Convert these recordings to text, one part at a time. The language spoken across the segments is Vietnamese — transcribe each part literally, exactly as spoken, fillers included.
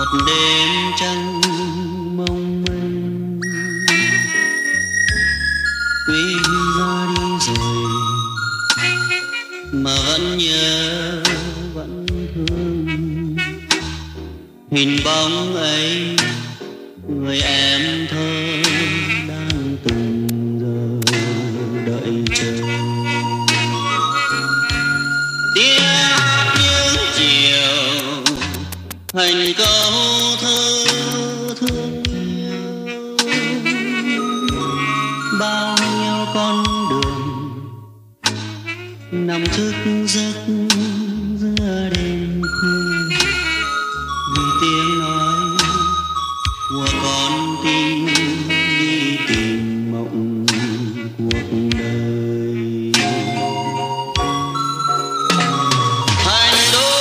một đêm trăng mong manh, tuy ra đi rồi mà vẫn nhớ vẫn thương hình bóng ấy, người em thơ đang từng giờ đợi chờ. Tiếng hát những chiều thành câu thơ thương yêu, bao nhiêu con đường nằm thức giấc giữa đêm khuya, vì tiếng nói của con tim đi tìm mộng cuộc đời. Thành đô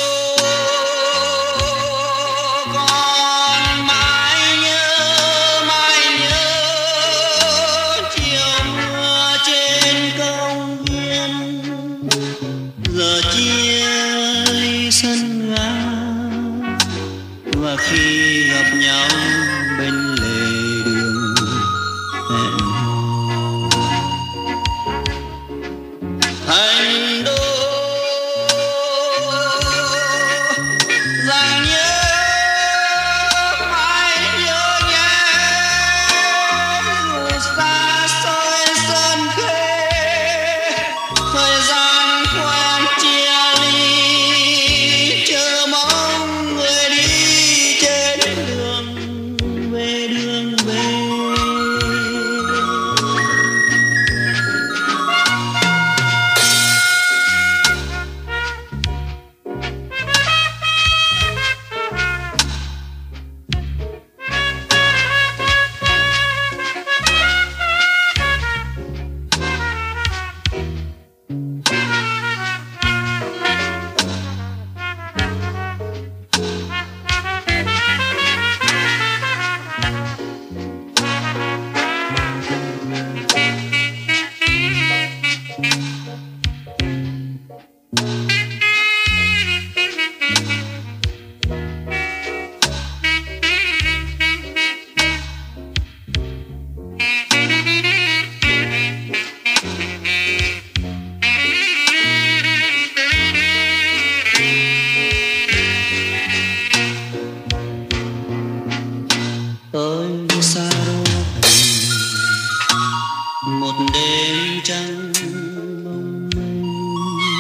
con mãi nhớ mãi nhớ chiều mưa trên công viên, giờ chia ly sân ga và khi gặp nhau bên lề đường hẹn hò. Thành đô rằng nhớ mãi nhớ nhé, dù xa xôi sân khê thời gian quen chia ly, chờ mong người đi trên đường về đường về. Tôi xa đô thành một đêm trăng mong manh,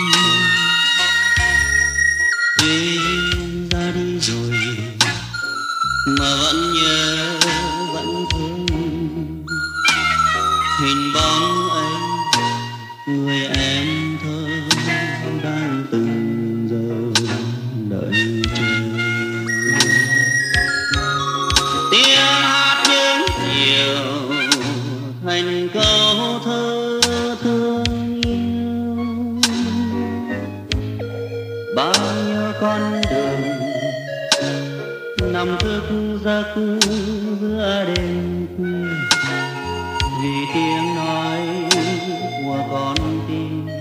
tuy ra đi rồi mà vẫn nhớ vẫn thương hình bóng ấy, người em thơ đang từng giờ đợi chờ. Tiếng hát những chiều thành câu thơ thương yêu, bao nhiêu con đường nằm thức giấc giữa đêm khuya, vì tiếng nói của con tim